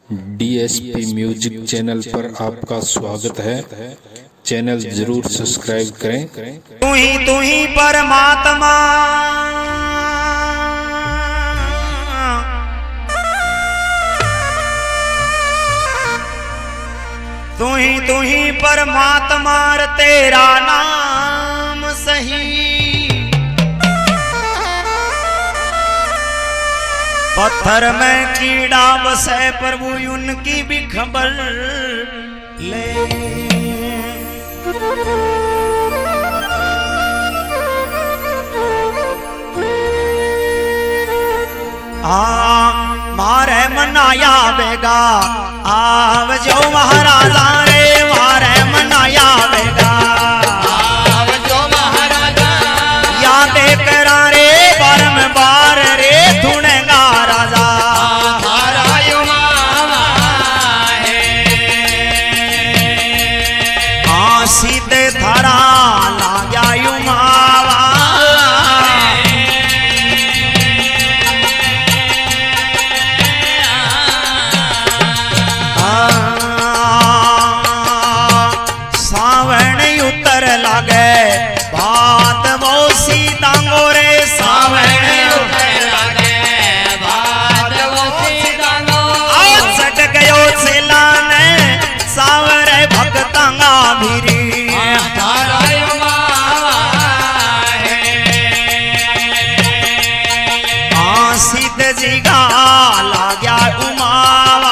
DSP music channel पर आपका स्वागत है। चैनल जरूर सब्सक्राइब करें। तू ही परमात्मा, तू ही परमात्मा, तेरा नाम सही। पत्थर में कीड़ा बसे प्रभु उनकी भी खबर ले। मारे मनाया बेगा आव जो महाराजा रे, मारे मनाया बेगा आव जो महाराजा, याद करा रे बारम बार रे धुनेगा राजा। थारा युमावा है, सीधे थारा लाग्या युमावा। सावण उतर लागे बात वो सीता गोरे, सावण उतर लागे बात वो सीता गो। सट गयो सेलाने सावरे भक्तांगा भीरी। थारा युमावा है, सीध जी गा लाग्या उमावा।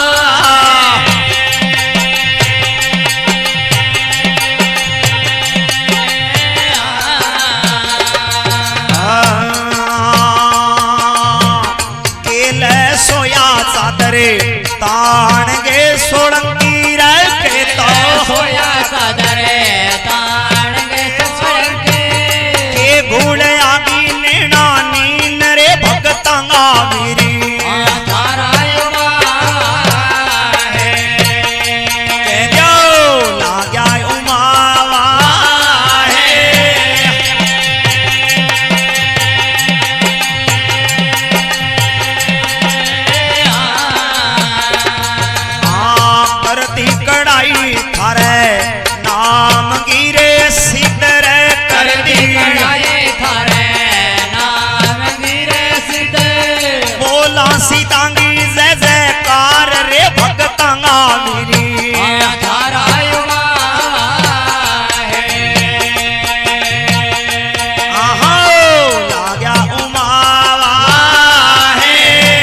केले सोया चादरे तान गे सोलंकी रे के तो सोया सादरे ताण गे ससुरके। के भूल आगी नेना नीन रे भक्तांगा वीरी। थारा युमावा है, के जो लाग्या उमावा है। करती कड़ाई थारे नाम गिरे सिद्धर करती करती। कड़ाई थारे नाम गिरे सिद्ध। बोला सीतांगी जय जयकार रे भक्तांगा वीरी। थारा युमावा है, आहो लाग्या उमावा है।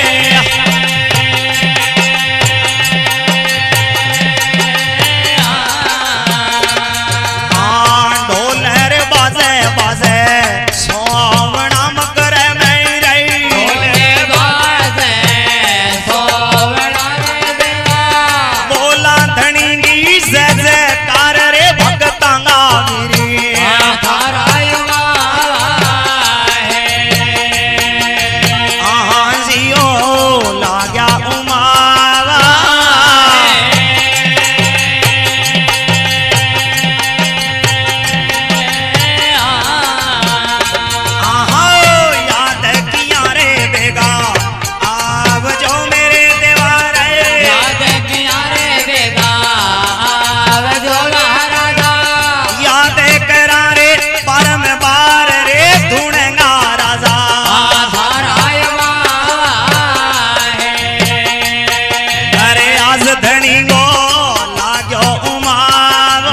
ढोलर बाजे बाजे सोवना मकर में रही। ढोले बाजे सोवना रे देवा। बोला धनी जय जयकार रे भक्तांगा वीरी। थारा युमावा है, आहा जियो लाग्या उमावा। आहा याद किया रे बेगा आव जो मेरे देवार। याद किया रे बेगा आव जो महाराजा। याद करा रे परम बार रे धुनेगा राजा। थारा युमावा है, अरे आज धनी गो लाग्यो उमावा।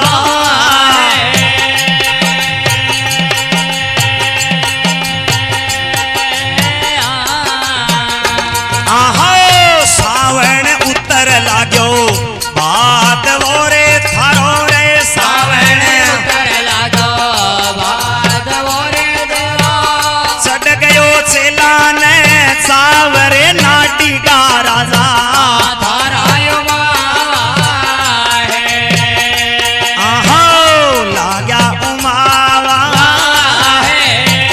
आहो सावण उतर लाग्यो बात वो रे थारो रे सावण। उतर लागो बात वो रे देवा। चढ़ गयो चेलाने सावरे नाटी का राजा। थारा युमावा है, आहो लाग्या उमावा है,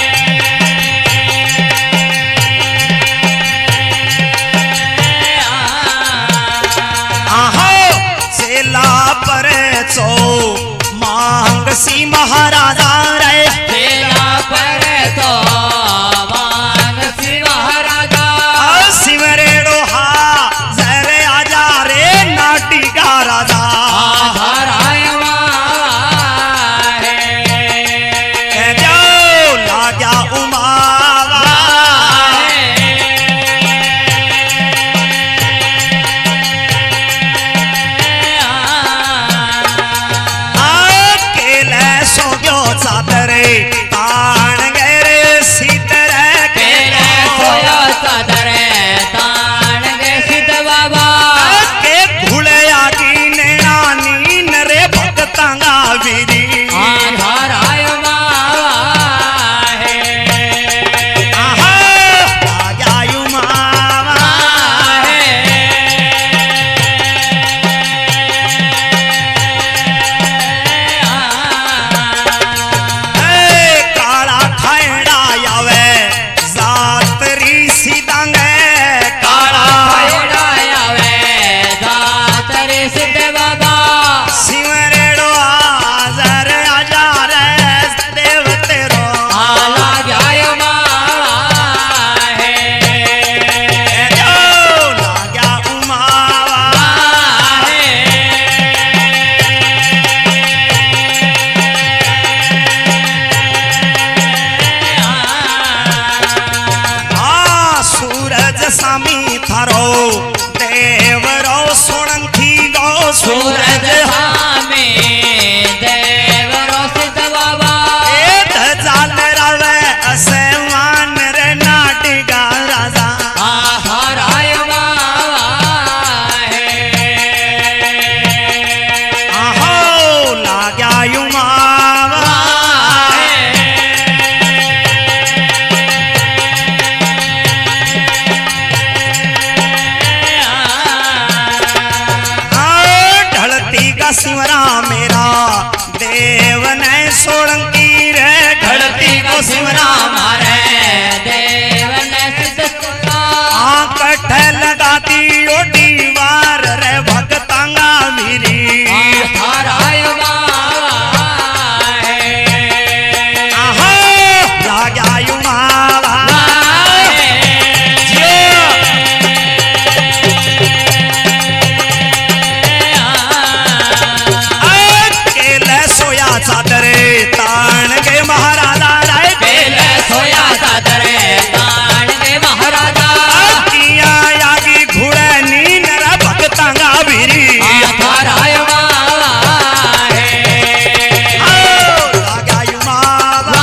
आहो चेला पर चो मांग सी महाराजा रे। तेरा पर तो मानसी महाराजा। शिवरे डोहा जरे आजा सामी थारो देवरो सोलंकी गो सूरज सामी देवरो सिद्ध बाबा ए धजाल रवे असमान रे नाटिका राजा हराय आहो लाग्या युमावा सिमरा मेरा देव ने सोलंकी रे ढलती को सिमरा मारे देव ने सिद्ध कठ लगाती ओ दीवार रे भक्तांगा वीरी हराय आहा लाग्या युमावा चादरे ताण गे महाराजा राय पहले सोया चादरे ताण गे महाराजा किया यागी घोड़े नीन रे भक्तांगा वीरी हराय लाग्या युमावा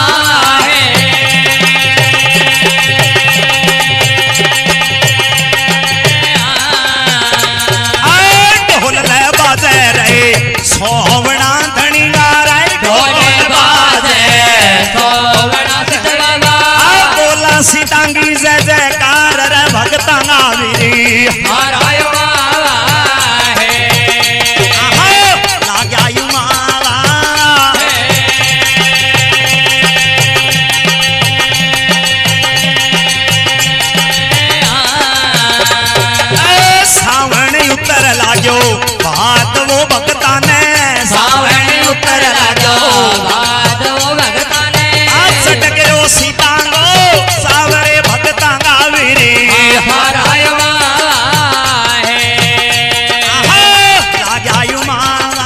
ढोल ले बाजे रे सोवणा सीतांगी जय जयकार रे भक्तांगा वीरी हराय लाग्या युमावा सावण उतर लाग्यो बात वो भक्ता ने सावण उतर लाग्यो बात वो भक्ता ने सटक्यो सीतांगो सावरे भक्तांगा वीरी हराय लाग्या युमावा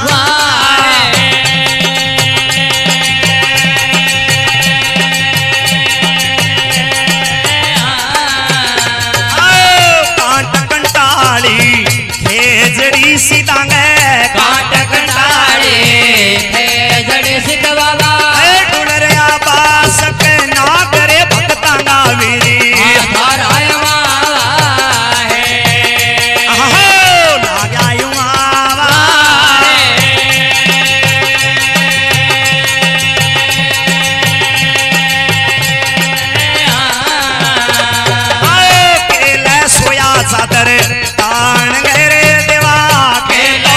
कांट कंटाली खेजड़ी सीतांगे काट कंटाली खेजड़ी सिद्ध बाबा डुलरिया बास के ना करे भक्तांगा वीरी हराय लाग्या युमावा केले सोया चादर ताण गे रे देवा केले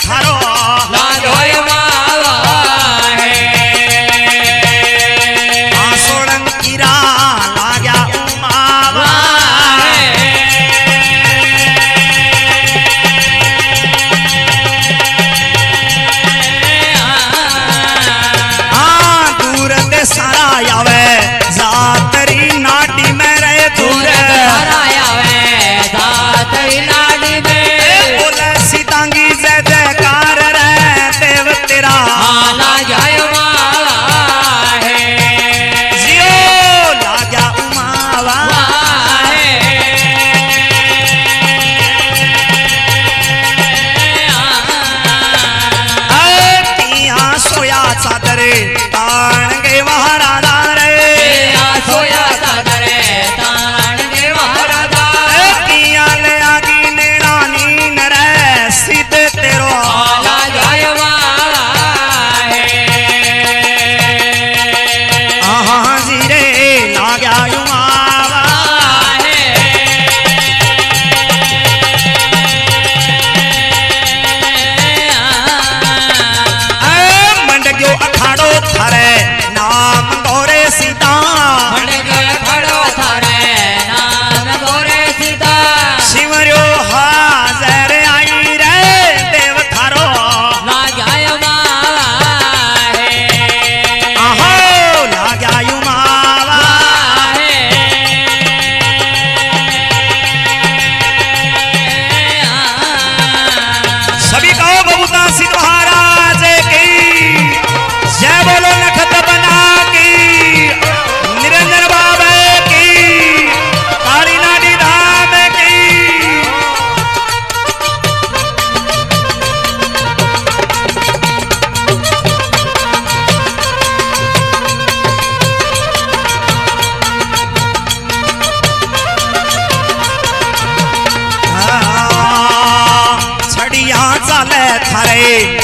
थारो लागोय मावा है सोलंकी रा लाग्या उमावा दूर दे सारा आवे जातरी नाटी में रहे दूर नाड़ी में बोले सीतांगी जय जयकार रे देव तेरा लागोय मावा है जियो लाग्या उमावा तिया सोया चादर ताण गए महाराजा रे सोया चादरे ताण गे महाराजा तिया ले आगी नेड़ा नीन रे सिद्ध तेरो लागोय मावा है हाँ जी रे लाग्या उमावा मंड गयो अखाड़ो थारे नाम गौरे सीता शिवर्यो हाजर आई रे देव थारो आहो लाग्या उमावा सभी कहो बबूता सिद्ध महाराज की जय बोलो नखत बना की निरंजन बाबा की काली नाडी धाम की छड़िया चाले थारे